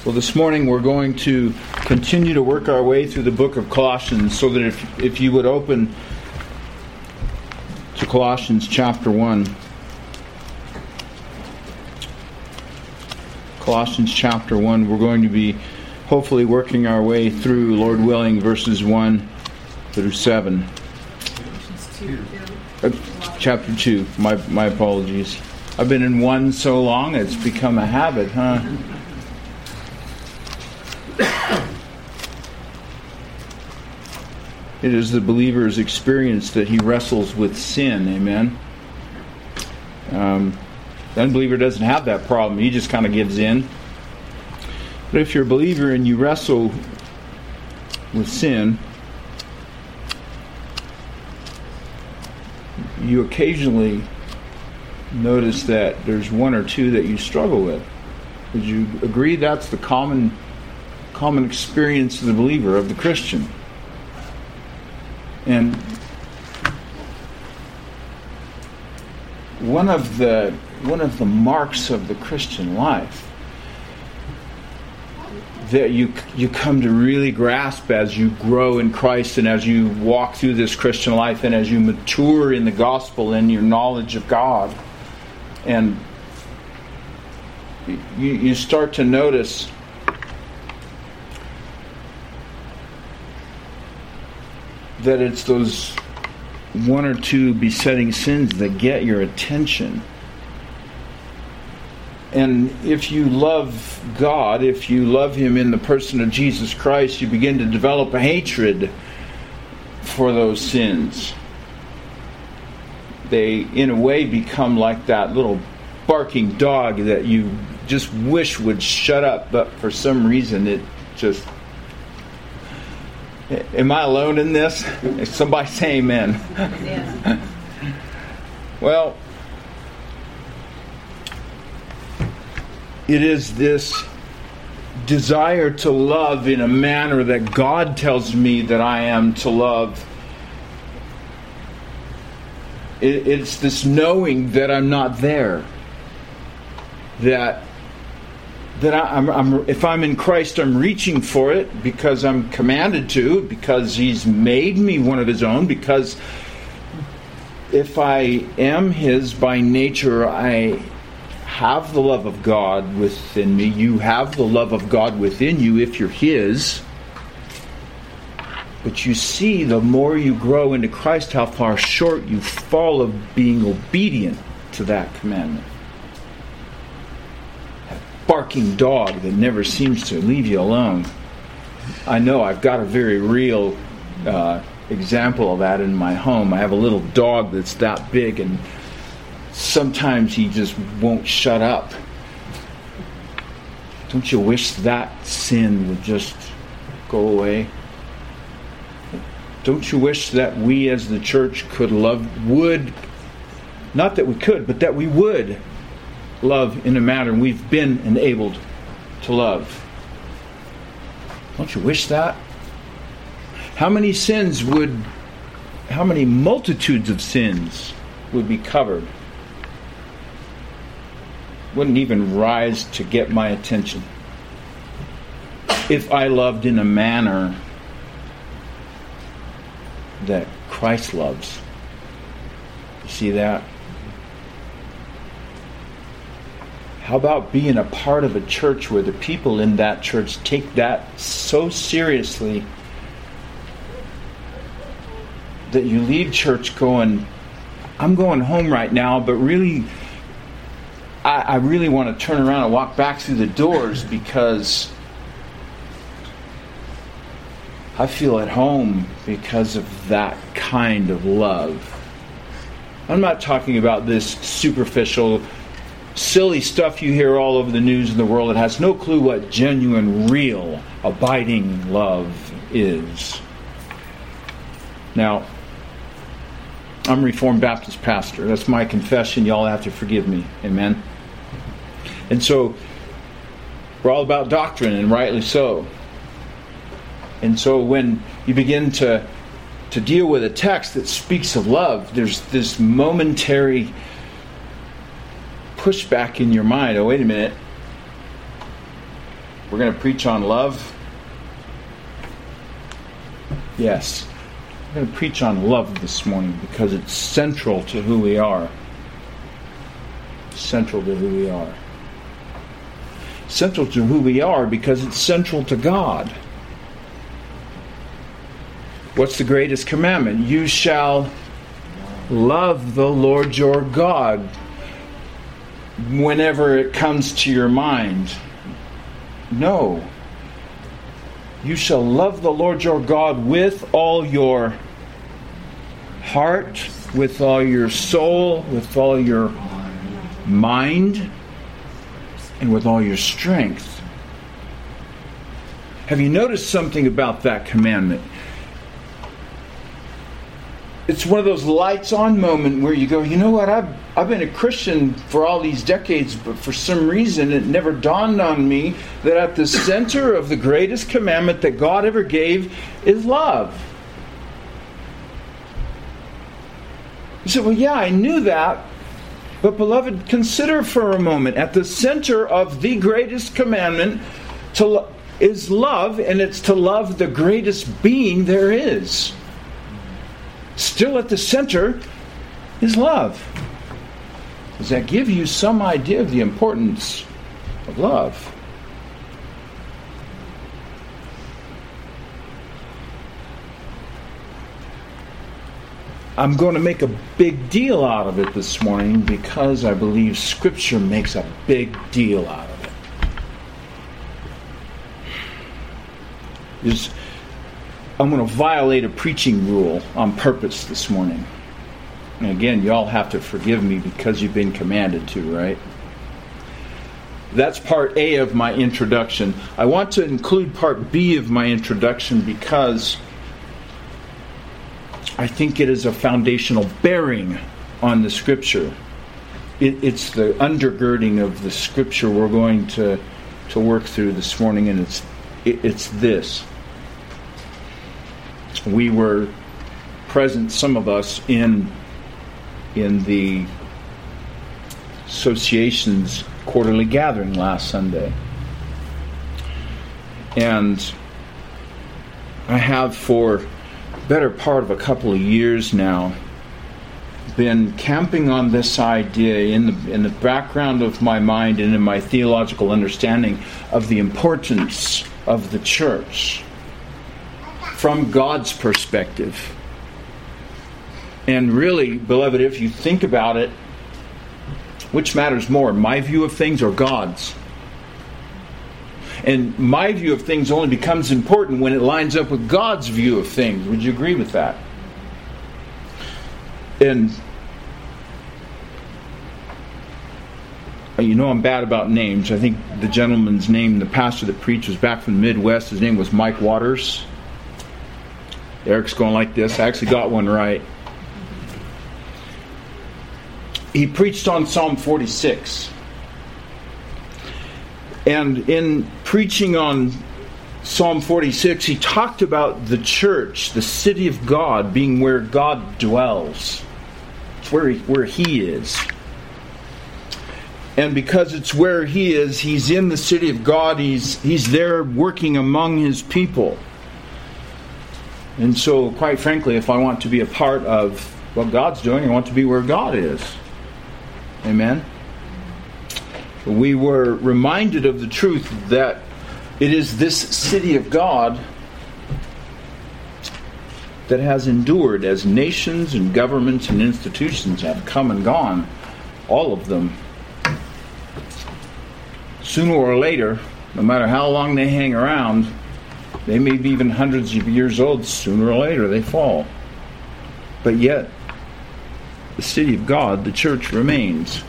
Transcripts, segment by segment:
Well, this morning we're going to continue to work our way through the book of Colossians, so that if you would open to Colossians chapter 1. Colossians chapter 1, we're going to be hopefully working our way through, Lord willing, verses 1 through 7. Chapter 2, my apologies. I've been in 1 so long, it's become a habit, huh? It is the believer's experience that he wrestles with sin, amen? The unbeliever doesn't have that problem. He just kind of gives in. But if you're a believer and you wrestle with sin, you occasionally notice that there's one or two that you struggle with. Would you agree that's the common experience of the believer, of the Christian? And one of the marks of the Christian life that you come to really grasp as you grow in Christ and as you walk through this Christian life and as you mature in the gospel and your knowledge of God, and you start to notice that it's those one or two besetting sins that get your attention. And if you love God, if you love Him in the person of Jesus Christ, you begin to develop a hatred for those sins. They, in a way, become like that little barking dog that you just wish would shut up, but for some reason it just... Am I alone in this? Somebody say amen. Yes. Well, it is this desire to love in a manner that God tells me that I am to love. It's this knowing that I'm not there. That if I'm in Christ, I'm reaching for it because I'm commanded to, because He's made me one of His own, because if I am His by nature, I have the love of God within me. You have the love of God within you if you're His. But you see, the more you grow into Christ, how far short you fall of being obedient to that commandment. Barking dog that never seems to leave you alone. I know I've got a very real example of that in my home. I have a little dog that's that big, and sometimes he just won't shut up. Don't you wish that sin would just go away? Don't you wish that we as the church could not that we could, but that we would love in a manner we've been enabled to love? Don't you wish that? How many multitudes of sins would be covered? Wouldn't even rise to get my attention if I loved in a manner that Christ loves. You see that? How about being a part of a church where the people in that church take that so seriously that you leave church going, I'm going home right now, but really, I really want to turn around and walk back through the doors because I feel at home because of that kind of love. I'm not talking about this superficial, silly stuff you hear all over the news in the world that has no clue what genuine, real, abiding love is. Now, I'm a Reformed Baptist pastor. That's my confession. Y'all have to forgive me. Amen? And so, we're all about doctrine, and rightly so. And so when you begin to deal with a text that speaks of love, there's this momentary pushback in your mind. Oh, wait a minute. We're going to preach on love. Yes, we're going to preach on love this morning because it's central to who we are. Central to who we are. Central to who we are because it's central to God. What's the greatest commandment? You shall love the Lord your God whenever it comes to your mind. No. You shall love the Lord your God with all your heart, with all your soul, with all your mind, and with all your strength. Have you noticed something about that commandment? It's one of those lights on moment where you go, you know what, I've been a Christian for all these decades, but for some reason it never dawned on me that at the center of the greatest commandment that God ever gave is love. You say, well, yeah, I knew that, but beloved, consider for a moment, at the center of the greatest commandment is love, and it's to love the greatest being there is. Still at the center is love. Does that give you some idea of the importance of love? I'm going to make a big deal out of it this morning because I believe Scripture makes a big deal out of it. I'm going to violate a preaching rule on purpose this morning. And again, y'all have to forgive me because you've been commanded to, right? That's part A of my introduction. I want to include part B of my introduction because I think it is a foundational bearing on the Scripture. It's the undergirding of the Scripture we're going to work through this morning, and it's this. We were present, some of us, in the association's quarterly gathering last Sunday. And I have for the better part of a couple of years now been camping on this idea in the background of my mind and in my theological understanding of the importance of the church from God's perspective. And really, beloved, if you think about it, which matters more, my view of things or God's? And my view of things only becomes important when it lines up with God's view of things. Would you agree with that? And you know I'm bad about names. I think the gentleman's name, the pastor that preached, was back from the Midwest. His name was Mike Waters. Eric's going like this. I actually got one right. He preached on Psalm 46. And in preaching on Psalm 46, he talked about the church, the city of God, being where God dwells. It's where He is. And because it's where He is, He's in the city of God. He's there working among His people. And so, quite frankly, if I want to be a part of what God's doing, I want to be where God is. Amen? We were reminded of the truth that it is this city of God that has endured as nations and governments and institutions have come and gone. All of them. Sooner or later, no matter how long they hang around, they may be even hundreds of years old, sooner or later they fall. But yet, the city of God, the church, remains.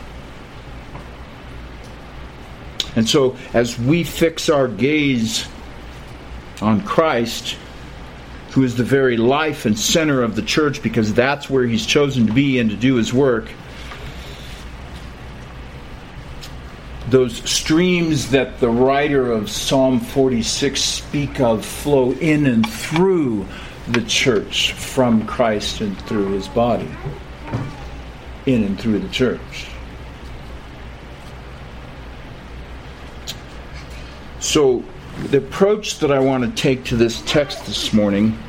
And so, as we fix our gaze on Christ, who is the very life and center of the church, because that's where He's chosen to be and to do His work, those streams that the writer of Psalm 46 speak of flow in and through the church from Christ and through His body. In and through the church. So the approach that I want to take to this text this morning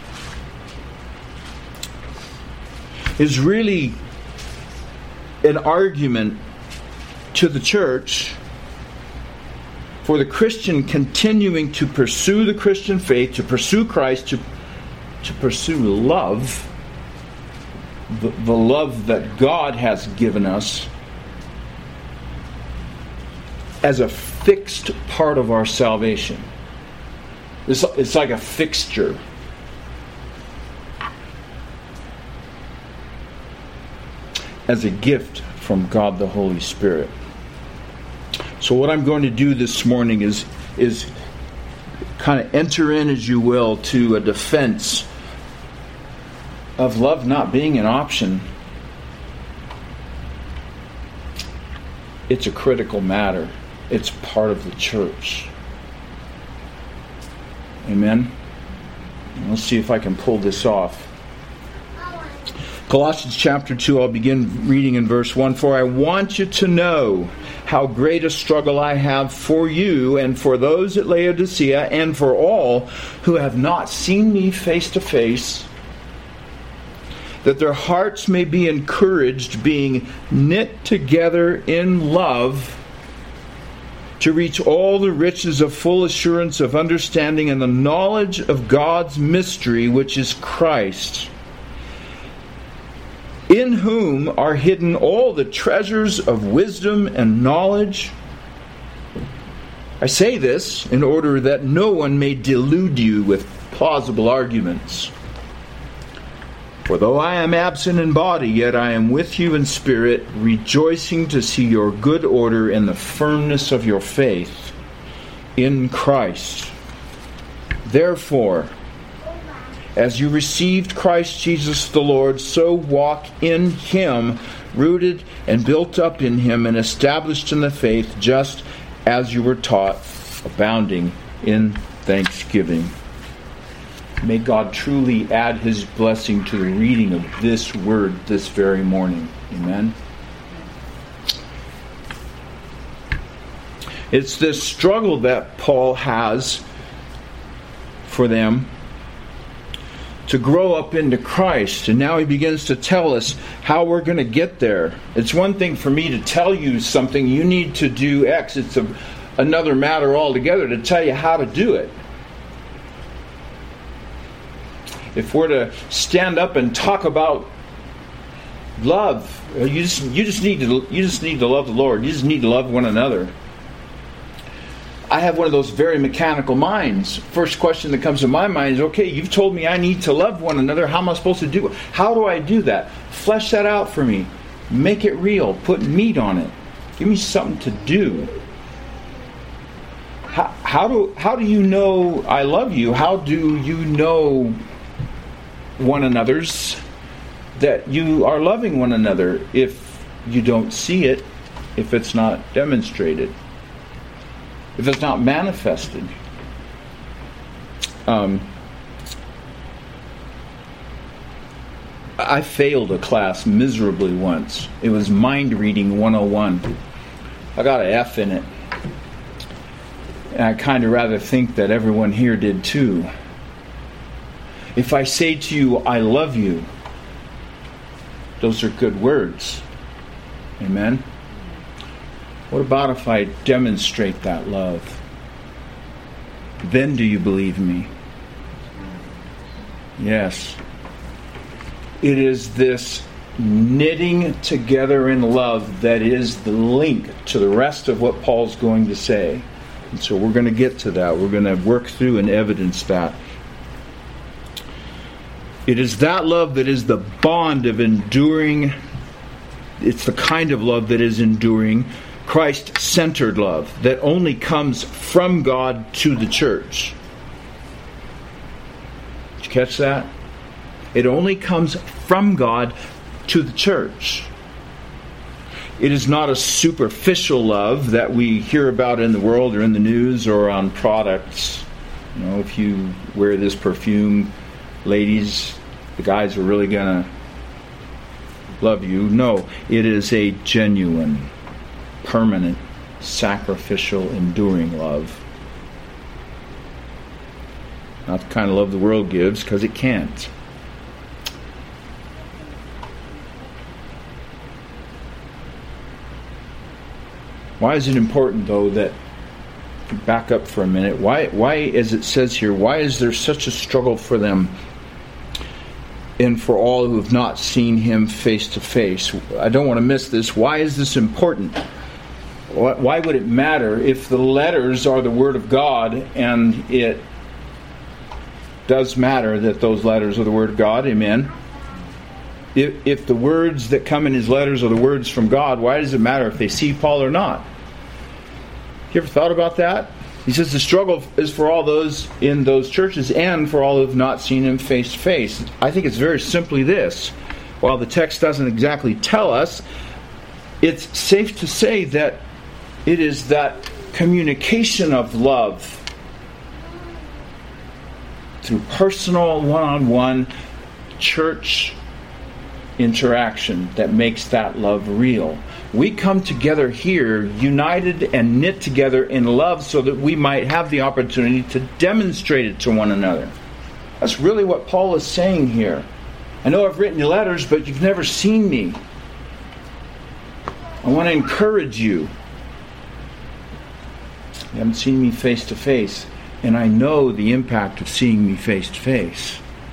is really an argument to the church for the Christian continuing to pursue the Christian faith, to pursue Christ, to pursue love, the love that God has given us as a fixed part of our salvation. It's like a fixture. As a gift from God the Holy Spirit. So what I'm going to do this morning is kind of enter in, as you will, to a defense of love not being an option. It's a critical matter. It's part of the church. Amen? Let's see if I can pull this off. Colossians chapter 2, I'll begin reading in verse 1. For I want you to know how great a struggle I have for you and for those at Laodicea and for all who have not seen me face to face, that their hearts may be encouraged, being knit together in love, to reach all the riches of full assurance of understanding and the knowledge of God's mystery, which is Christ, in whom are hidden all the treasures of wisdom and knowledge. I say this in order that no one may delude you with plausible arguments. For though I am absent in body, yet I am with you in spirit, rejoicing to see your good order and the firmness of your faith in Christ. Therefore, as you received Christ Jesus the Lord, so walk in Him, rooted and built up in Him and established in the faith, just as you were taught, abounding in thanksgiving. May God truly add His blessing to the reading of this word this very morning. Amen. It's this struggle that Paul has for them to grow up into Christ. And now he begins to tell us how we're going to get there. It's one thing for me to tell you something, you need to do X. It's another matter altogether to tell you how to do it. If we're to stand up and talk about love, you just need to love the Lord. You just need to love one another. I have one of those very mechanical minds. First question that comes to my mind is, okay, you've told me I need to love one another. How am I supposed to do it? How do I do that? Flesh that out for me. Make it real. Put meat on it. Give me something to do. How do you know I love you? How do you know one another's that you are loving one another if you don't see it, if it's not demonstrated, if it's not manifested? I failed a class miserably once. It was Mind Reading 101. I got an F in it. And I kind of rather think that everyone here did too. If I say to you, I love you, those are good words. Amen? What about if I demonstrate that love? Then do you believe me? Yes. It is this knitting together in love that is the link to the rest of what Paul's going to say. And so we're going to get to that. We're going to work through and evidence that. It is that love that is the bond of enduring. It's the kind of love that is enduring, Christ-centered love that only comes from God to the church. Did you catch that? It only comes from God to the church. It is not a superficial love that we hear about in the world or in the news or on products. You know, if you wear this perfume, ladies, the guys are really going to love you. No, it is a genuine, permanent, sacrificial, enduring love. Not the kind of love the world gives, because it can't. Why is it important, though, that, back up for a minute, why, as it says here, why is there such a struggle for them and for all who have not seen him face to face? I don't want to miss this. Why is this important? Why would it matter if the letters are the Word of God, and it does matter that those letters are the Word of God? Amen. If the words that come in his letters are the words from God, why does it matter if they see Paul or not? You ever thought about that? He says the struggle is for all those in those churches and for all who have not seen him face to face. I think it's very simply this. While the text doesn't exactly tell us, it's safe to say that it is that communication of love through personal, one-on-one church interaction that makes that love real. We come together here united and knit together in love so that we might have the opportunity to demonstrate it to one another. That's really what Paul is saying here. I know I've written you letters, but you've never seen me. I want to encourage you. You haven't seen me face to face, and I know the impact of seeing me face to face.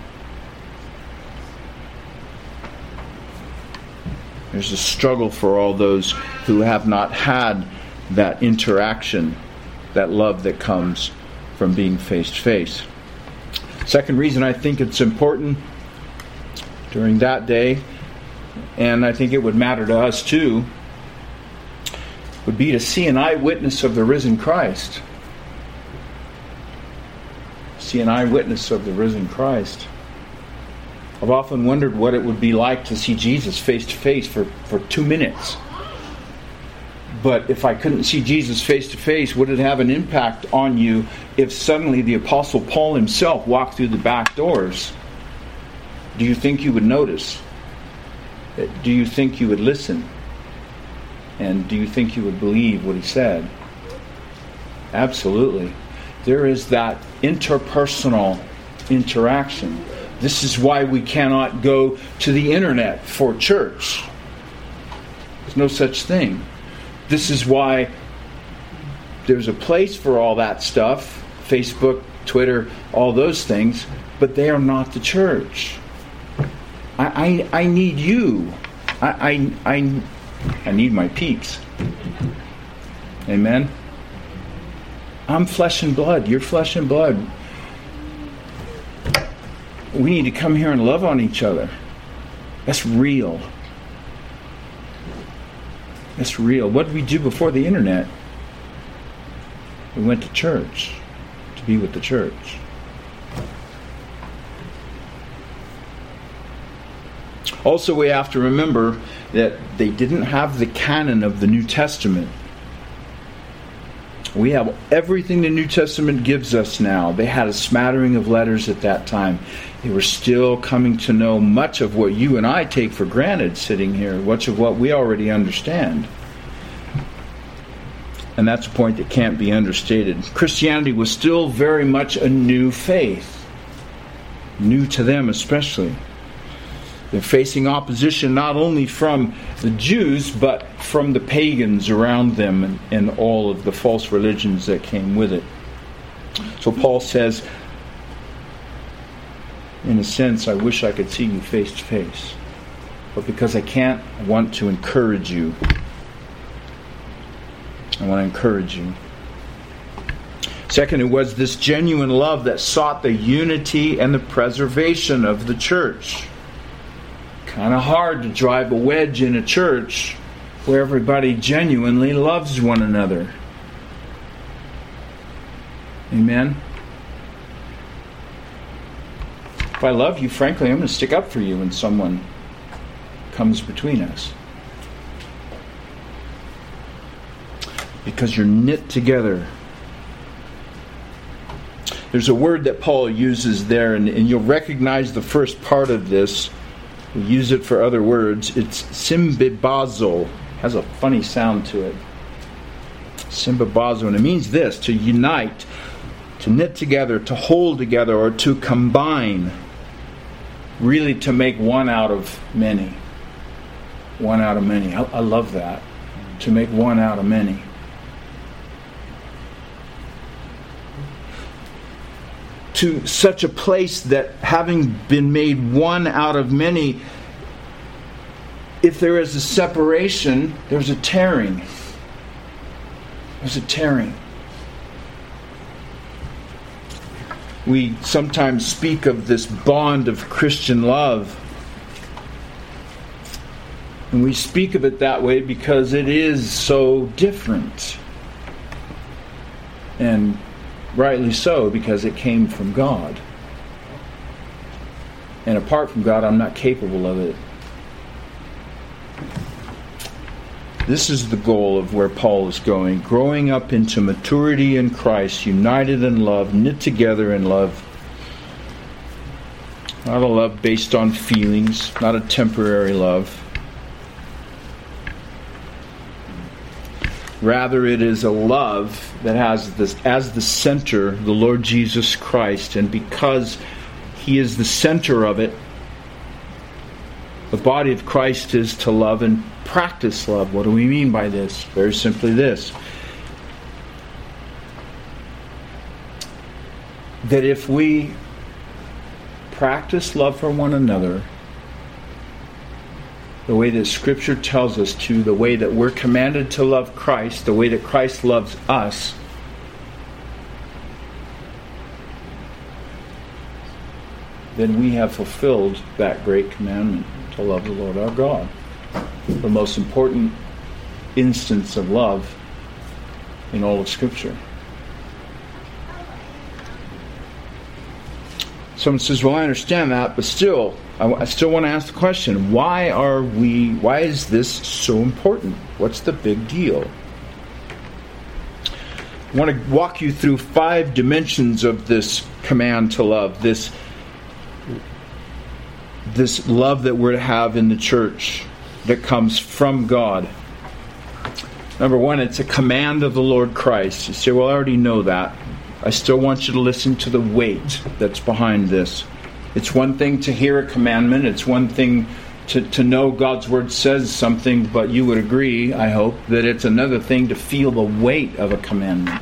There's a struggle for all those who have not had that interaction, that love that comes from being face to face. Second reason I think it's important during that day, and I think it would matter to us too, would be to see an eyewitness of the risen Christ. See an eyewitness of the risen Christ. I've often wondered what it would be like to see Jesus face to face for 2 minutes. But if I couldn't see Jesus face to face, would it have an impact on you if suddenly the Apostle Paul himself walked through the back doors? Do you think you would notice? Do you think you would listen? And do you think you would believe what he said? Absolutely. There is that interpersonal interaction. This is why we cannot go to the internet for church. There's no such thing. This is why there's a place for all that stuff, Facebook, Twitter, all those things, but they are not the church. I need you. I need my peeps. Amen? I'm flesh and blood. You're flesh and blood. We need to come here and love on each other. That's real. That's real. What did we do before the internet? We went to church to be with the church. Also, we have to remember that they didn't have the canon of the New Testament. We have everything the New Testament gives us now. They had a smattering of letters at that time. They were still coming to know much of what you and I take for granted sitting here, much of what we already understand. And that's a point that can't be understated. Christianity was still very much a new faith. New to them especially. They're facing opposition not only from the Jews, but from the pagans around them and all of the false religions that came with it. So Paul says, in a sense, I wish I could see you face to face. But because I can't, I want to encourage you. I want to encourage you. Second, it was this genuine love that sought the unity and the preservation of the church. Kind of hard to drive a wedge in a church where everybody genuinely loves one another. Amen? If I love you, frankly, I'm going to stick up for you when someone comes between us. Because you're knit together. There's a word that Paul uses there, and you'll recognize the first part of this. We use it for other words. It's symbibazo. Has a funny sound to it. Symbibazo. And it means this, to unite To knit together, to hold together, or to combine. Really to make one out of many. One out of many. I love that. To make one out of many. To such a place that having been made one out of many, if there is a separation, there's a tearing. There's a tearing. We sometimes speak of this bond of Christian love. And we speak of it that way because it is so different. And rightly so, because it came from God. And apart from God, I'm not capable of it. This is the goal of where Paul is going. Growing up into maturity in Christ, united in love, knit together in love. Not a love based on feelings, not a temporary love. Rather, it is a love that has this as the center, the Lord Jesus Christ. And because He is the center of it, the body of Christ is to love and practice love. What do we mean by this? Very simply this. That if we practice love for one another, the way that Scripture tells us to, the way that we're commanded to love Christ, the way that Christ loves us, then we have fulfilled that great commandment to love the Lord our God. The most important instance of love in all of Scripture. Someone says, well, I understand that, but still, I still want to ask the question, why is this so important? What's the big deal? I want to walk you through 5 dimensions of this command to love, this love that we're to have in the church that comes from God. Number 1, it's a command of the Lord Christ. You say, well, I already know that. I still want you to listen to the weight that's behind this. It's one thing to hear a commandment. It's one thing to know God's Word says something, but you would agree, I hope, that it's another thing to feel the weight of a commandment.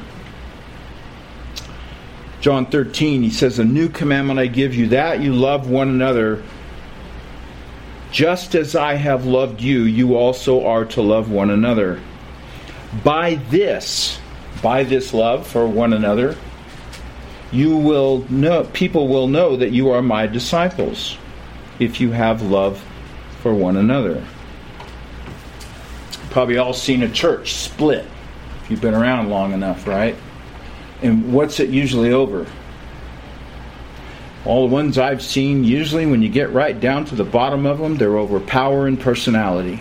John 13, He says, a new commandment I give you, that you love one another. Just as I have loved you, you also are to love one another. By this love for one another, people will know that you are my disciples, if you have love for one another. Probably all seen a church split, if you've been around long enough, right? And what's it usually over? All the ones I've seen, usually when you get right down to the bottom of them, they're over power and personality.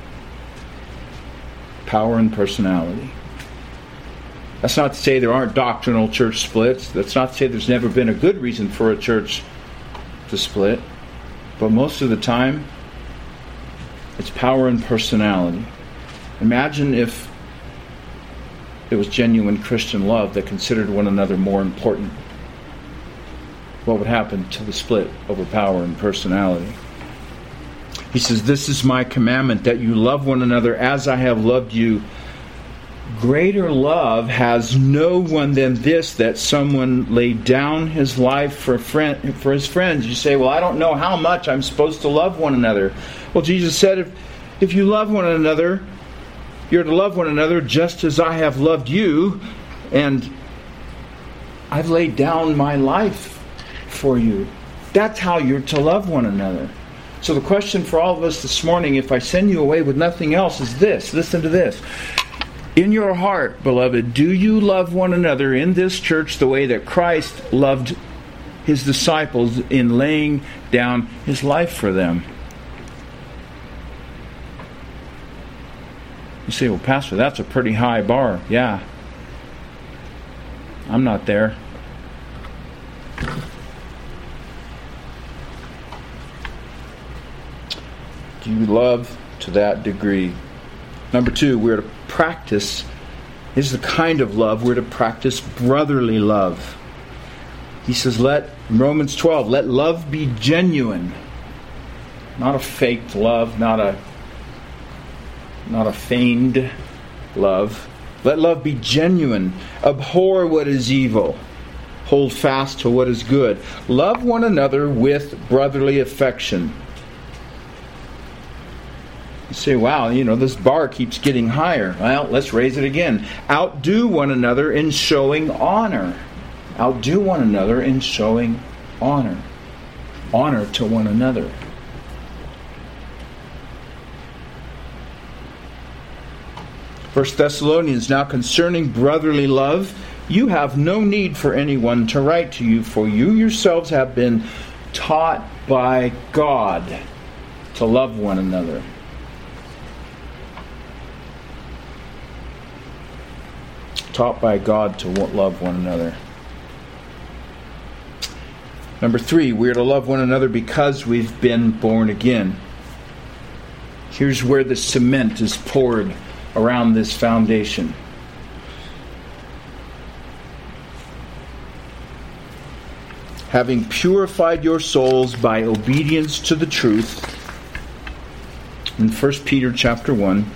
Power and personality. That's not to say there aren't doctrinal church splits. That's not to say there's never been a good reason for a church to split. But most of the time, it's power and personality. Imagine if it was genuine Christian love that considered one another more important. What would happen to the split over power and personality? He says, this is my commandment, that you love one another as I have loved you. Greater love has no one than this, that someone laid down his life for his friends. You say, well, I don't know how much I'm supposed to love one another. Well, Jesus said, if you love one another, you're to love one another just as I have loved you, and I've laid down my life for you. That's how you're to love one another. So the question for all of us this morning, if I send you away with nothing else, is this. Listen to this. In your heart, beloved, do you love one another in this church the way that Christ loved His disciples in laying down His life for them? You say, well, Pastor, that's a pretty high bar. Yeah. I'm not there. Do you love to that degree? Number 2, we're to practice. This is the kind of love we're to practice brotherly love. He says, Romans 12, let love be genuine. Not a faked love, not a feigned love. Let love be genuine. Abhor what is evil. Hold fast to what is good. Love one another with brotherly affection. You say, wow, this bar keeps getting higher. Well, let's raise it again. Outdo one another in showing honor. Outdo one another in showing honor. Honor to one another. First Thessalonians, now concerning brotherly love, you have no need for anyone to write to you, for you yourselves have been taught by God to love one another. Taught by God to love one another. Number 3, we are to love one another because we've been born again. Here's where the cement is poured around this foundation. Having purified your souls by obedience to the truth, in 1 Peter chapter 1.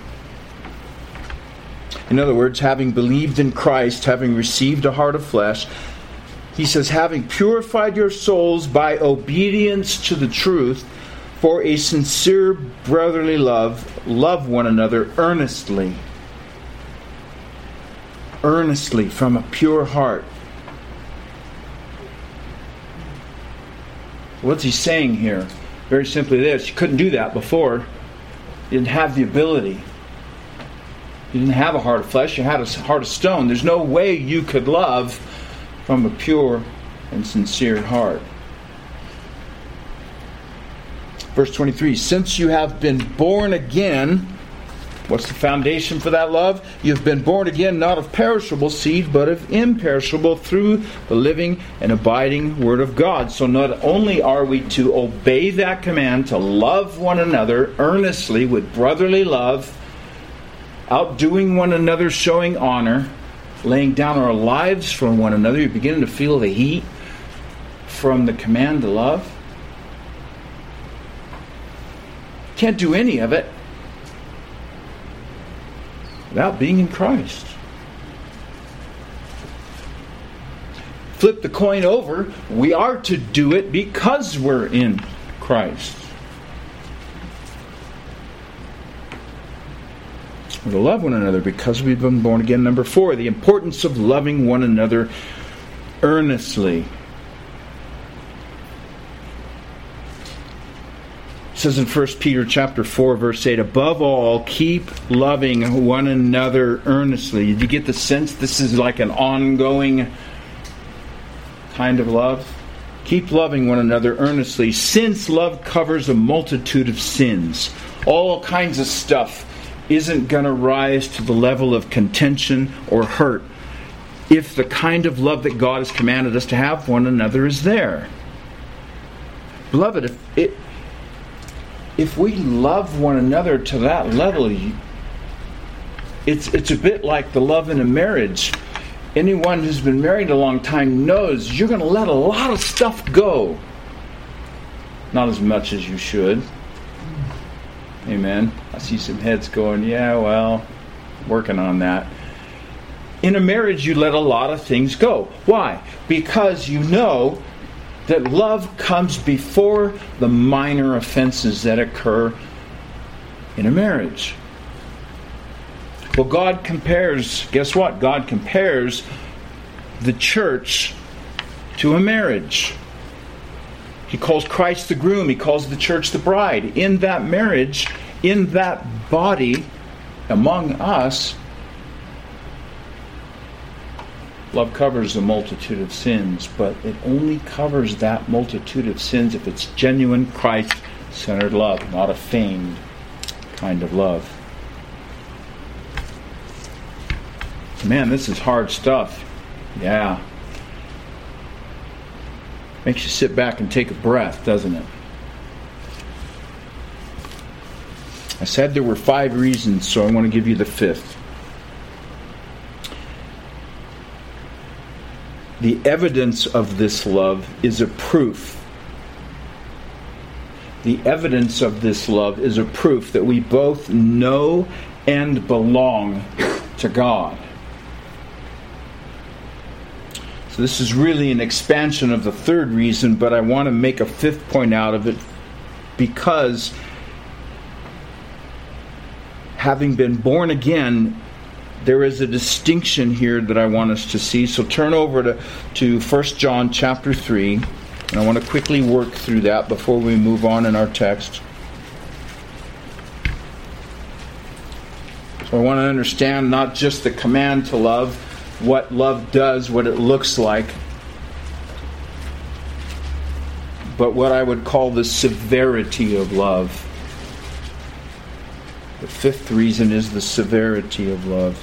In other words, having believed in Christ, having received a heart of flesh, he says, having purified your souls by obedience to the truth, for a sincere brotherly love, love one another earnestly. Earnestly, from a pure heart. What's he saying here? Very simply this. You couldn't do that before. You didn't have the ability. You didn't have a heart of flesh. You had a heart of stone. There's no way you could love from a pure and sincere heart. Verse 23, since you have been born again, what's the foundation for that love? You've been born again, not of perishable seed, but of imperishable, through the living and abiding Word of God. So not only are we to obey that command to love one another earnestly with brotherly love, outdoing one another, showing honor, laying down our lives for one another, you're beginning to feel the heat from the command to love. Can't do any of it without being in Christ. Flip the coin over. We are to do it because we're in Christ. We're to love one another because we've been born again. Number 4, the importance of loving one another earnestly. It says in 1 Peter chapter 4, verse 8, above all, keep loving one another earnestly. Did you get the sense this is like an ongoing kind of love? Keep loving one another earnestly, since love covers a multitude of sins. All kinds of stuff isn't going to rise to the level of contention or hurt if the kind of love that God has commanded us to have one another is there. Beloved, if we love one another to that level, it's a bit like the love in a marriage. Anyone who's been married a long time knows you're going to let a lot of stuff go. Not as much as you should. Amen. I see some heads going, yeah, well, working on that. In a marriage, you let a lot of things go. Why? Because you know that love comes before the minor offenses that occur in a marriage. Well, God compares, guess what? God compares the church to a marriage. He calls Christ the groom. He calls the church the bride. In that marriage, in that body, among us, love covers a multitude of sins, but it only covers that multitude of sins if it's genuine Christ-centered love, not a feigned kind of love. Man, this is hard stuff. Yeah. Makes you sit back and take a breath, doesn't it? I said there were 5 reasons, so I want to give you the 5th. the evidence of this love is a proof. The evidence of this love is a proof that we both know and belong to God. So this is really an expansion of the third reason, but I want to make a fifth point out of it, because having been born again, there is a distinction here that I want us to see. So turn over to 1 John chapter 3, and I want to quickly work through that before we move on in our text. So I want to understand not just the command to love, what love does, what it looks like, but what I would call the severity of love. The fifth reason is the severity of love.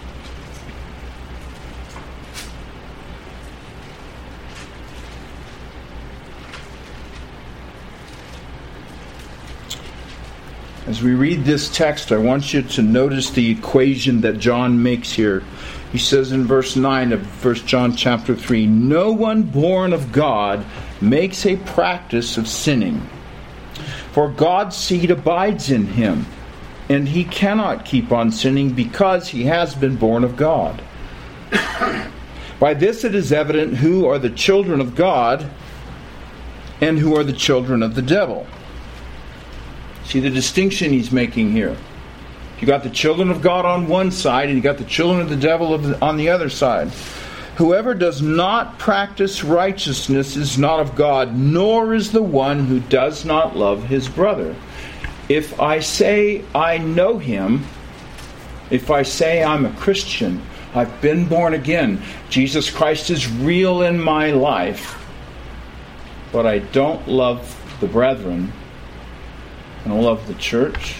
As we read this text, I want you to notice the equation that John makes here. He says in verse 9 of 1 John chapter 3, "No one born of God makes a practice of sinning, for God's seed abides in him, and he cannot keep on sinning because he has been born of God. By this it is evident who are the children of God and who are the children of the devil." See the distinction he's making here. You got the children of God on one side, and you got the children of the devil on the other side. "Whoever does not practice righteousness is not of God, nor is the one who does not love his brother. If I say I know him, if I say I'm a Christian, I've been born again, Jesus Christ is real in my life, but I don't love the brethren, I don't love the church,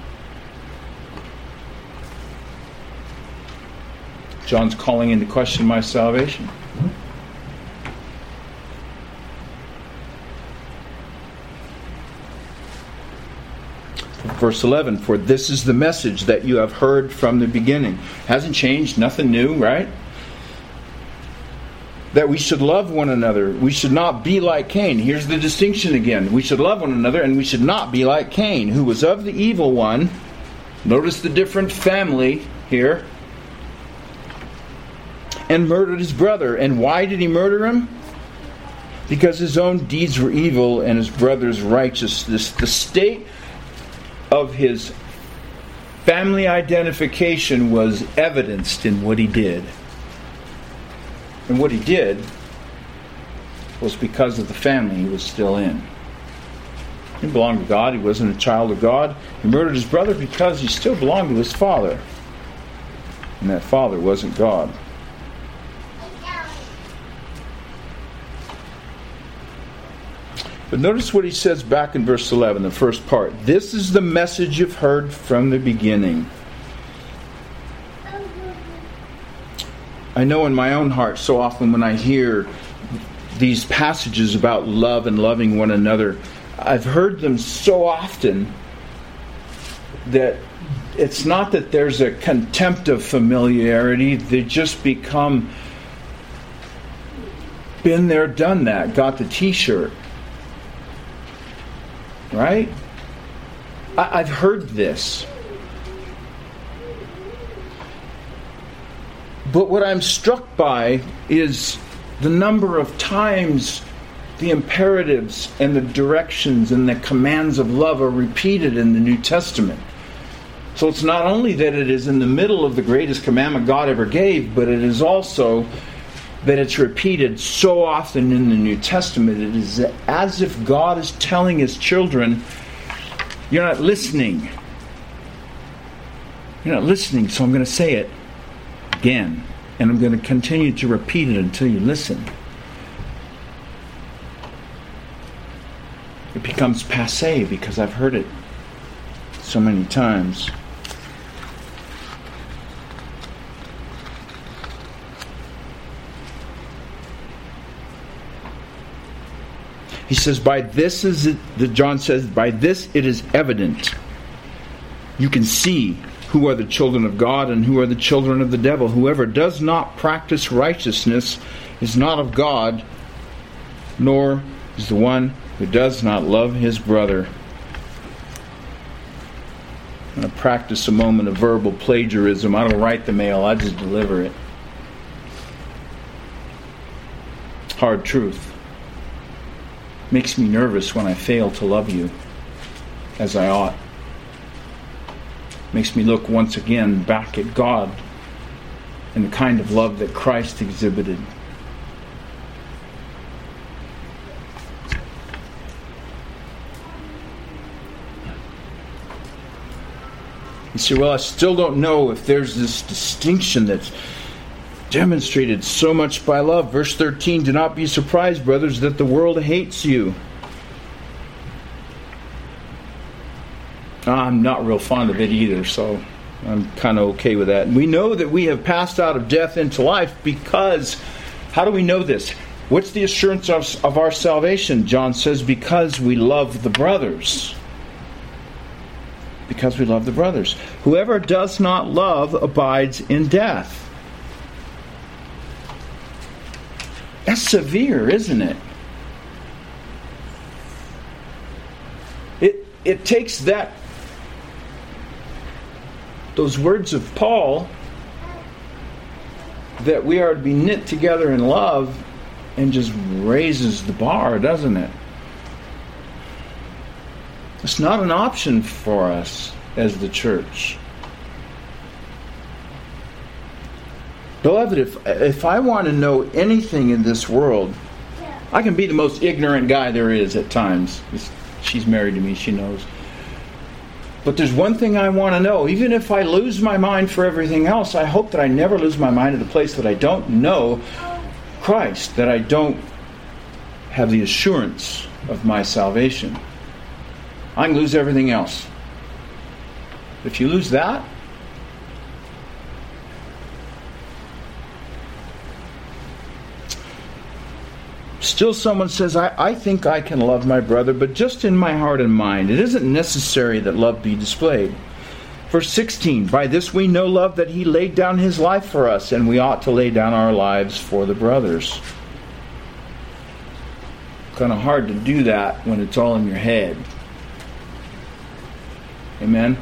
John's calling into question my salvation. Verse 11, "For this is the message that you have heard from the beginning." Hasn't changed, nothing new, right? "That we should love one another. We should not be like Cain." Here's the distinction again. We should love one another, and we should not be like Cain, who was of the evil one. Notice the different family here. "And murdered his brother." And why did he murder him? Because his own deeds were evil and his brother's righteousness. The state of his family identification was evidenced in what he did. And what he did was because of the family he was still in. He belonged to God. He wasn't a child of God. He murdered his brother because he still belonged to his father. And that father wasn't God. But notice what he says back in verse 11, the first part. "This is the message you've heard from the beginning." I know in my own heart so often when I hear these passages about love and loving one another, I've heard them so often that it's not that there's a contempt of familiarity. They just become been there, done that, got the t-shirt. Right? I've heard this. But what I'm struck by is the number of times the imperatives and the directions and the commands of love are repeated in the New Testament. So it's not only that it is in the middle of the greatest commandment God ever gave, but it is also that it's repeated so often in the New Testament. It is as if God is telling his children, you're not listening. You're not listening, so I'm going to say it again. And I'm going to continue to repeat it until you listen. It becomes passé because I've heard it so many times. He says, by this is it, John says, by this it is evident. You can see who are the children of God and who are the children of the devil. Whoever does not practice righteousness is not of God, nor is the one who does not love his brother. I'm going to practice a moment of verbal plagiarism. I don't write the mail, I just deliver it. Hard truth. Makes me nervous when I fail to love you as I ought. Makes me look once again back at God and the kind of love that Christ exhibited. You say, well, I still don't know if there's this distinction that's demonstrated so much by love. Verse 13, do not be surprised, brothers, that the world hates you. I'm not real fond of it either, so I'm kind of okay with that. And we know that we have passed out of death into life because, how do we know this? What's the assurance of our salvation? John says, because we love the brothers. Because we love the brothers. Whoever does not love abides in death. That's severe, isn't it? It takes those words of Paul that we are to be knit together in love and just raises the bar, doesn't it? It's not an option for us as the church. Beloved, if I want to know anything in this world, I can be the most ignorant guy there is at times. She's married to me, she knows. But there's one thing I want to know. Even if I lose my mind for everything else, I hope that I never lose my mind at the place that I don't know Christ, that I don't have the assurance of my salvation. I can lose everything else. If you lose that, still someone says, I think I can love my brother, but just in my heart and mind. It isn't necessary that love be displayed. Verse 16, by this we know love, that he laid down his life for us, and we ought to lay down our lives for the brothers. Kind of hard to do that when it's all in your head. Amen?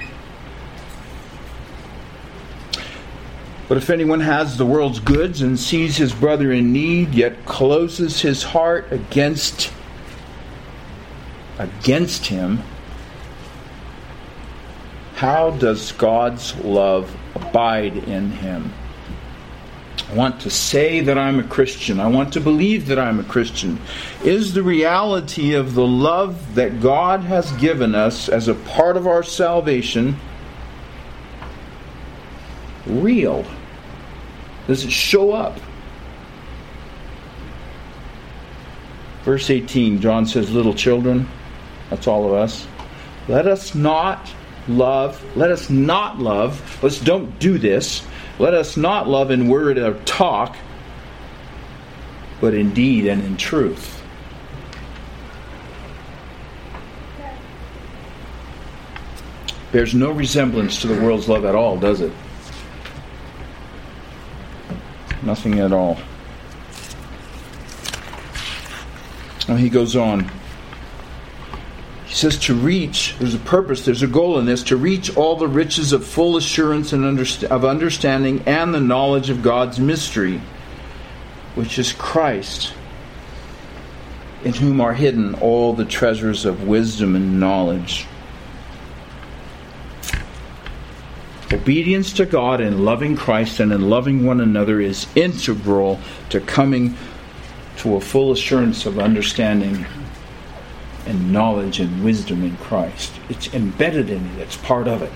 But if anyone has the world's goods and sees his brother in need, yet closes his heart against him, how does God's love abide in him? I want to say that I'm a Christian. I want to believe that I'm a Christian. Is the reality of the love that God has given us as a part of our salvation real? Does it show up? Verse 18, John says, little children, that's all of us, let us not love, let's don't do this, let us not love in word or talk, but in deed and in truth. Bears no resemblance to the world's love at all, does it? Nothing at all. Now he goes on. He says to reach, there's a purpose, there's a goal in this, to reach all the riches of full assurance and of understanding and the knowledge of God's mystery, which is Christ, in whom are hidden all the treasures of wisdom and knowledge. Obedience to God in loving Christ and in loving one another is integral to coming to a full assurance of understanding and knowledge and wisdom in Christ. It's embedded in it. It's part of it.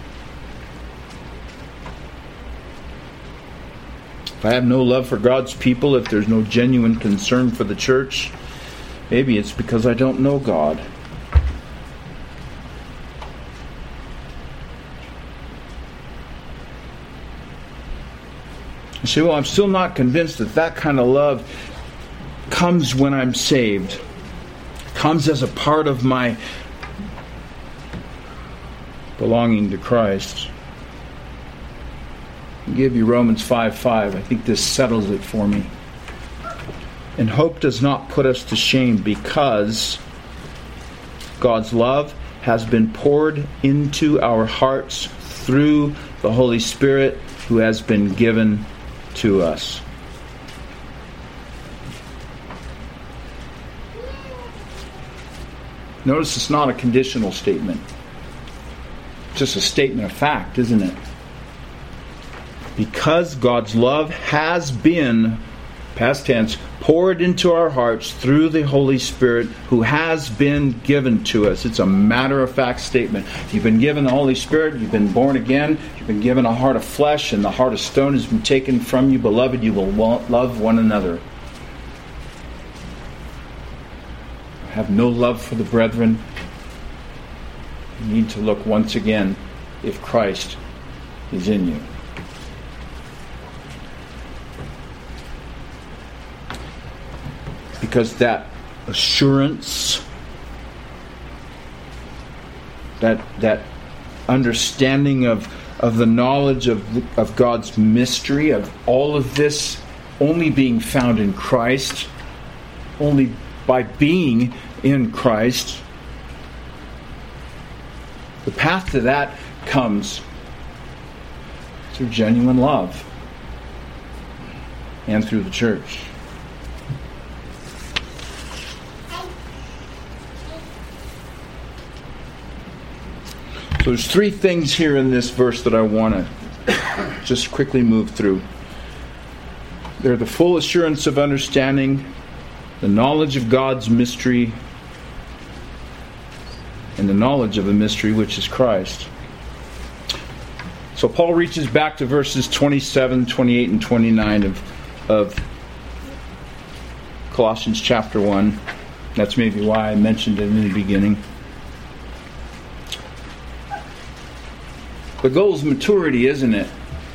If I have no love for God's people, if there's no genuine concern for the church, maybe it's because I don't know God. You say, well, I'm still not convinced that kind of love comes when I'm saved. Comes as a part of my belonging to Christ. I'll give you Romans 5:5. I think this settles it for me. And hope does not put us to shame, because God's love has been poured into our hearts through the Holy Spirit who has been given to us. Notice it's not a conditional statement. It's just a statement of fact, isn't it? Because God's love has been, past tense, poured into our hearts through the Holy Spirit who has been given to us. It's a matter-of-fact statement. You've been given the Holy Spirit, you've been born again, you've been given a heart of flesh, and the heart of stone has been taken from you. Beloved, you will love one another. Have no love for the brethren. You need to look once again if Christ is in you. Because that assurance, that understanding of the knowledge of God's mystery, of all of this only being found in Christ, only by being in Christ, the path to that comes through genuine love and through the church. So there's three things here in this verse that I want to just quickly move through. They're the full assurance of understanding, the knowledge of God's mystery, and the knowledge of the mystery which is Christ. So Paul reaches back to verses 27, 28, and 29 of Colossians chapter 1. That's maybe why I mentioned it in the beginning. The goal is maturity, isn't it?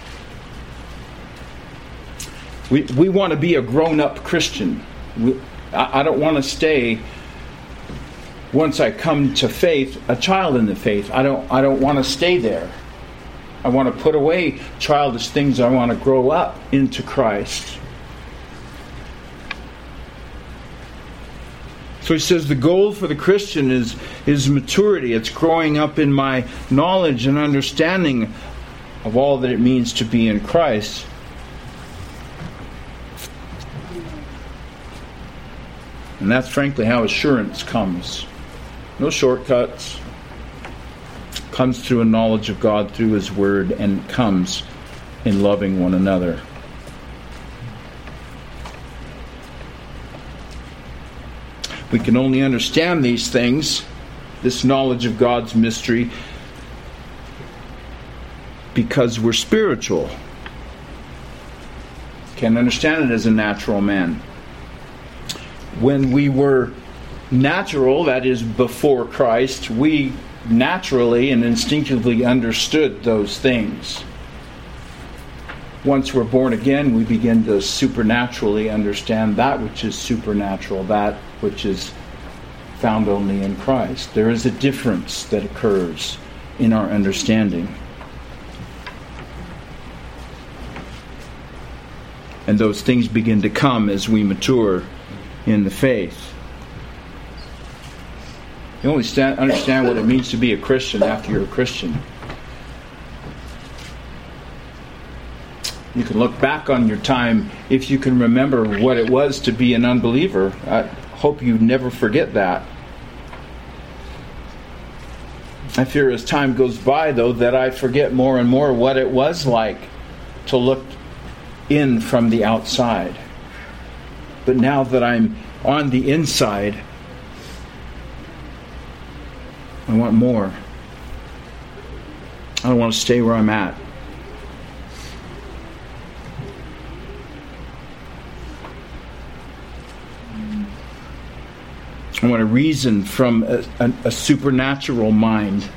We want to be a grown-up Christian. I don't want to stay, once I come to faith, a child in the faith. I don't want to stay there. I want to put away childish things. I want to grow up into Christ. So he says the goal for the Christian is maturity. It's growing up in my knowledge and understanding of all that it means to be in Christ. And that's frankly how assurance comes. No shortcuts. It comes through a knowledge of God through His Word, and comes in loving one another. We can only understand these things, this knowledge of God's mystery, because we're spiritual. Can't understand it as a natural man. When we were natural, that is before Christ, we naturally and instinctively understood those things. Once we're born again, we begin to supernaturally understand that which is supernatural, that which is found only in Christ. There is a difference that occurs in our understanding. And those things begin to come as we mature in the faith. You only understand what it means to be a Christian after you're a Christian. You can look back on your time if you can remember what it was to be an unbeliever. I hope you never forget that. I fear as time goes by, though, that I forget more and more what it was like to look in from the outside. But now that I'm on the inside, I want more. I don't want to stay where I'm at. I want to reason from a supernatural mind.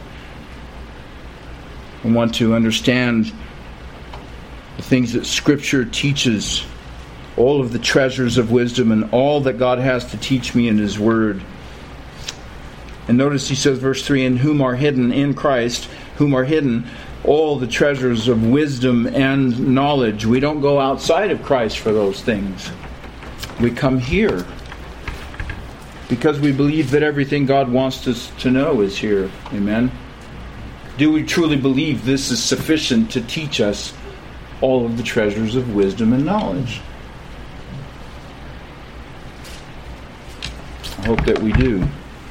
I want to understand the things that Scripture teaches, all of the treasures of wisdom and all that God has to teach me in His Word. And notice he says, verse 3, in whom are hidden in Christ, whom are hidden all the treasures of wisdom and knowledge. We don't go outside of Christ for those things. We come here because we believe that everything God wants us to know is here. Amen. Do we truly believe this is sufficient to teach us all of the treasures of wisdom and knowledge? I hope that we do.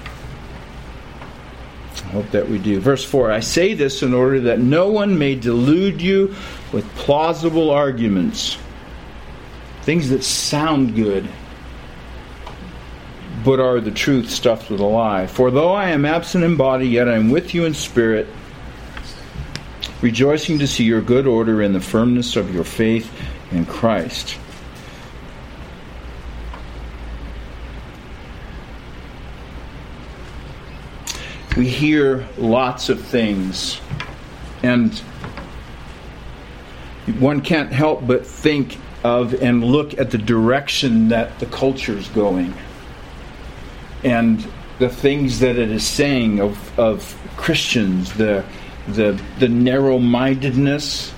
I hope that we do. Verse 4, I say this in order that no one may delude you with plausible arguments. Things that sound good, but are the truth stuffed with a lie. For though I am absent in body, yet I am with you in spirit, rejoicing to see your good order and the firmness of your faith in Christ. We hear lots of things, and one can't help but think of and look at the direction that the culture's going, and the things that it is saying of Christians, the narrow-mindedness,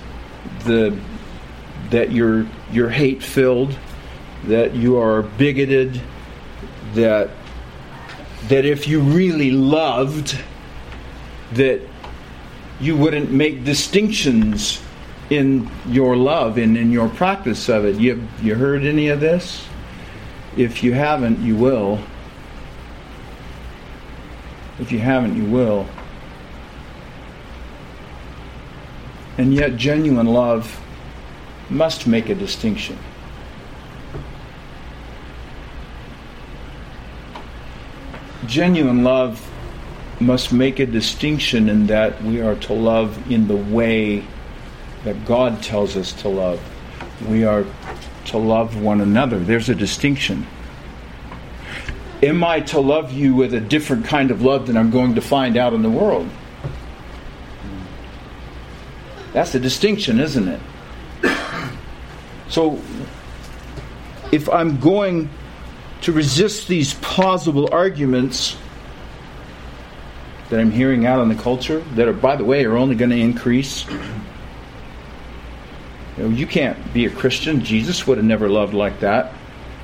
that you're hate-filled, that you are bigoted, that if you really loved, that you wouldn't make distinctions in your love and in your practice of it. You heard any of this? If you haven't, you will. If you haven't, you will. And yet genuine love must make a distinction. Genuine love must make a distinction in that we are to love in the way that God tells us to love. We are to love one another. There's a distinction. Am I to love you with a different kind of love than I'm going to find out in the world? That's the distinction, isn't it? So, if I'm going to resist these plausible arguments that I'm hearing out in the culture, that are, by the way, are only going to increase. You can't be a Christian. Jesus would have never loved like that.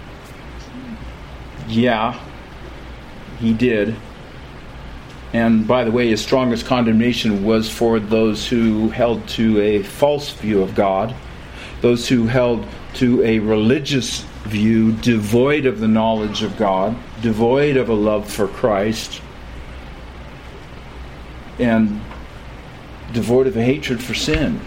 Yeah, he did. And by the way, his strongest condemnation was for those who held to a false view of God, those who held to a religious view devoid of the knowledge of God, devoid of a love for Christ, and devoid of a hatred for sin.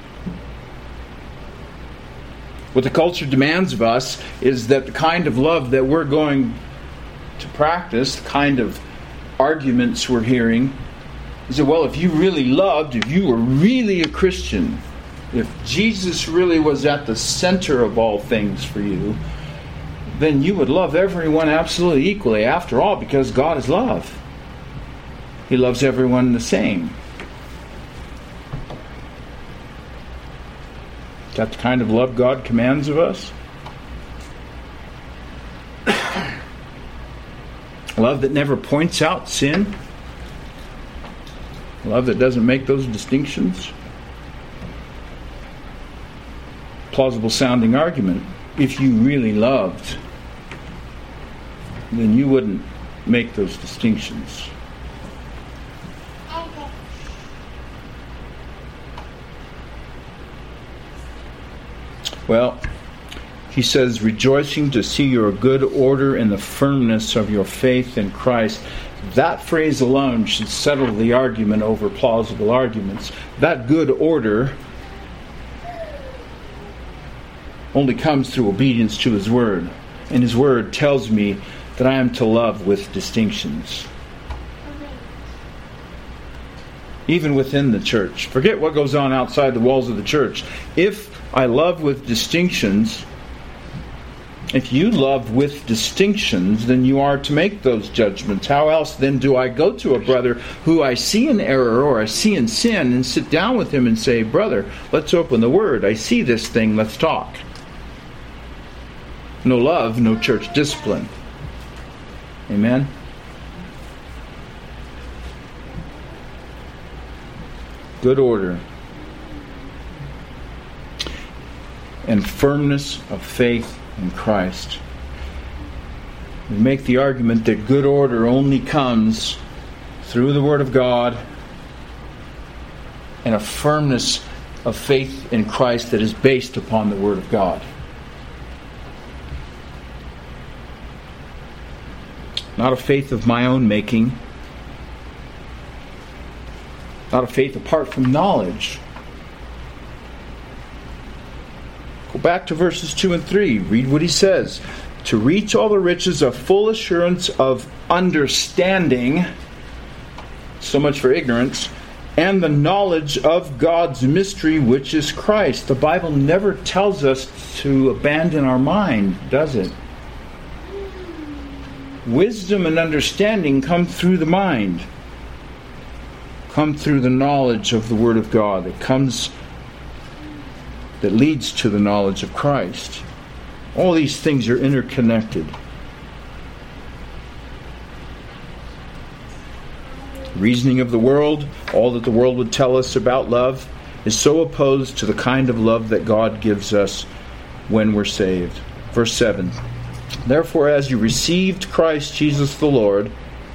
What the culture demands of us is that the kind of love that we're going to practice, the kind of arguments we're hearing, is that, well, if you really loved, if you were really a Christian, if Jesus really was at the center of all things for you, then you would love everyone absolutely equally. After all, because God is love. He loves everyone the same. Is that the kind of love God commands of us? Love that never points out sin? Love that doesn't make those distinctions? Plausible sounding argument. If you really loved, then you wouldn't make those distinctions. Well, he says, rejoicing to see your good order and the firmness of your faith in Christ. That phrase alone should settle the argument over plausible arguments. That good order only comes through obedience to His Word. And His Word tells me that I am to love with distinctions. Even within the church. Forget what goes on outside the walls of the church. If I love with distinctions, if you love with distinctions, then you are to make those judgments. How else then do I go to a brother who I see in error or I see in sin and sit down with him and say, brother, let's open the Word. I see this thing, let's talk. No love, no church discipline. Amen? good order, and firmness of faith in Christ. We make the argument that good order only comes through the Word of God and a firmness of faith in Christ that is based upon the Word of God. Not a faith of my own making. Not a faith apart from knowledge. Go back to verses 2 and 3. Read what he says. To reach all the riches of full assurance of understanding, so much for ignorance, and the knowledge of God's mystery, which is Christ. The Bible never tells us to abandon our mind, does it? Wisdom and understanding come through the mind, come through the knowledge of the Word of God. That leads to the knowledge of Christ. All these things are interconnected. Reasoning of the world, all that the world would tell us about love, is so opposed to the kind of love that God gives us when we're saved. Verse 7. Therefore, as you received Christ Jesus the Lord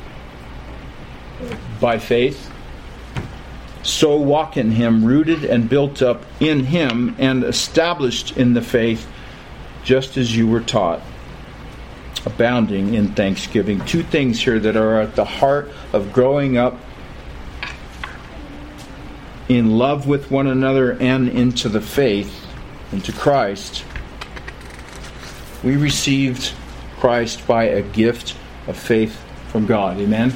by faith, so walk in Him, rooted and built up in Him, and established in the faith, just as you were taught, abounding in thanksgiving. Two things here that are at the heart of growing up in love with one another and into the faith, into Christ. We received Christ by a gift of faith from God. Amen?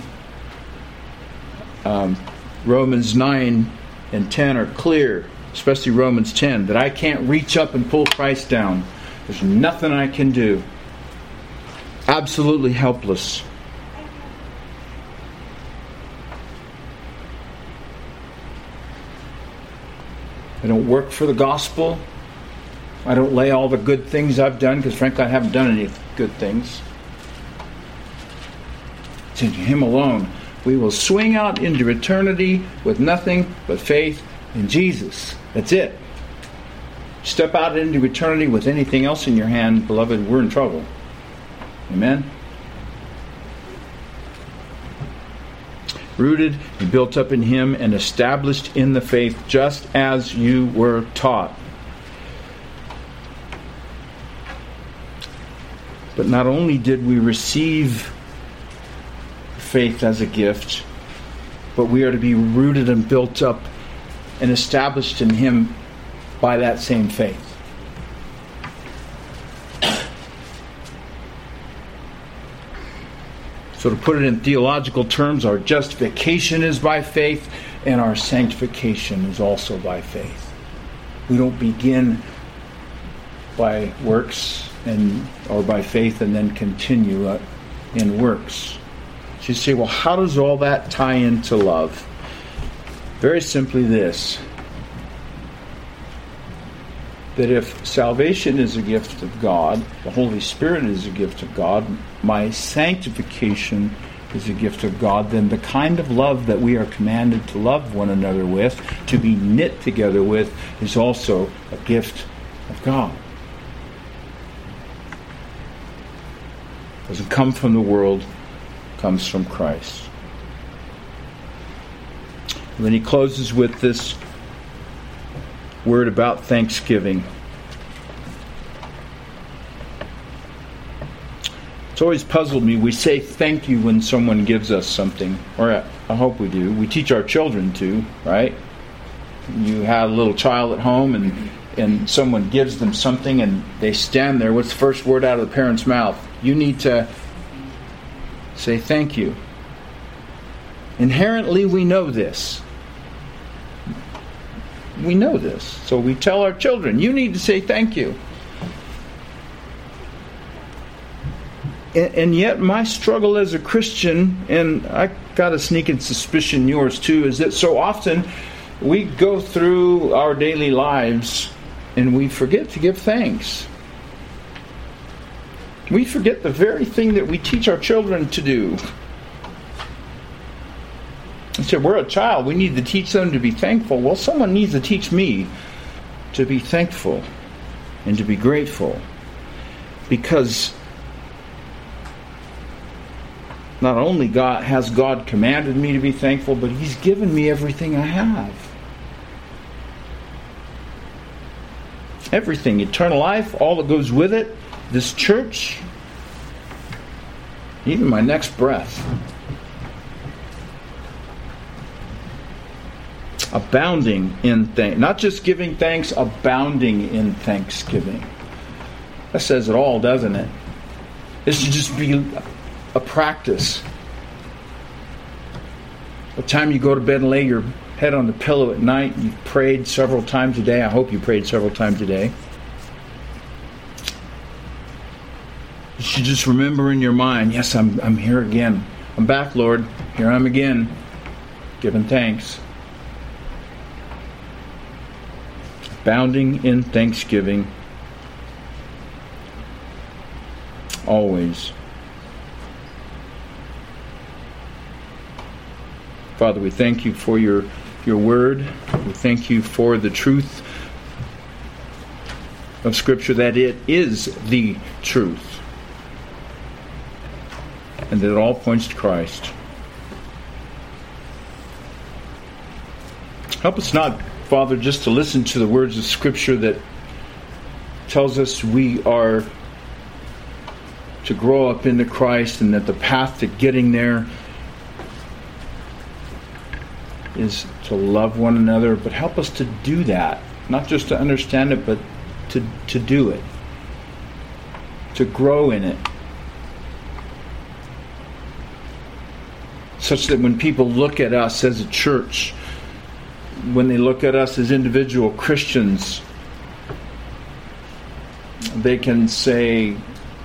Romans 9 and 10 are clear, especially Romans 10, that I can't reach up and pull Christ down. There's nothing I can do. Absolutely helpless. I don't work for the gospel. I don't lay all the good things I've done, because frankly I haven't done any good things. It's in Him alone. We will swing out into eternity with nothing but faith in Jesus. That's it. Step out into eternity with anything else in your hand, beloved, we're in trouble. Amen? Rooted and built up in Him and established in the faith, just as you were taught. But not only did we receive faith as a gift, but we are to be rooted and built up and established in Him by that same faith. So to put it in theological terms, our justification is by faith and our sanctification is also by faith. We don't begin by works or by faith and then continue in works. So you say, well, how does all that tie into love? Very simply this: that if salvation is a gift of God, the Holy Spirit is a gift of God, my sanctification is a gift of God, then the kind of love that we are commanded to love one another with, to be knit together with, is also a gift of God. It doesn't come from the world, it comes from Christ. And then he closes with this word about thanksgiving. It's always puzzled me. We say thank you when someone gives us something, or I hope we do. We teach our children to, right? You have a little child at home and someone gives them something and they stand there. What's the first word out of the parent's mouth? You need to say thank you. Inherently, we know this. We know this. So we tell our children, you need to say thank you. And yet my struggle as a Christian, and I got a sneaking suspicion yours too, is that so often we go through our daily lives and we forget to give thanks. We forget the very thing that we teach our children to do. I said, we're a child. We need to teach them to be thankful. Well, someone needs to teach me to be thankful and to be grateful. Because not only has God commanded me to be thankful, but He's given me everything I have. Everything. Eternal life, all that goes with it, this church, even my next breath. Abounding in thanks. Not just giving thanks, abounding in thanksgiving. That says it all, doesn't it? This should just be a practice. By the time you go to bed and lay your head on the pillow at night, you've prayed several times a day. I hope you prayed several times a day. You should just remember in your mind, yes, I'm here again. I'm back, Lord. Here I am again, giving thanks. Abounding in thanksgiving. Always. Father, we thank you for your word. We thank you for the truth of Scripture, that it is the truth, and that it all points to Christ. Help us not, Father, just to listen to the words of Scripture that tells us we are to grow up into Christ and that the path to getting there is to love one another, but help us to do that. Not just to understand it, but to do it. To grow in it. Such that when people look at us as a church, when they look at us as individual Christians, they can say,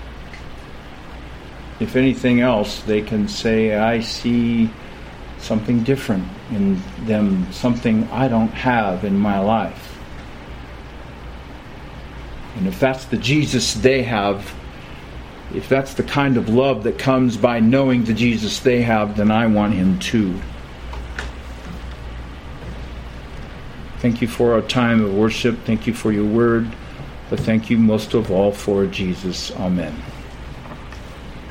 if anything else, they can say, I see something different in them, something I don't have in my life. And if that's the Jesus they have, if that's the kind of love that comes by knowing the Jesus they have, then I want Him too. Thank you for our time of worship. Thank you for your word. But thank you most of all for Jesus. Amen.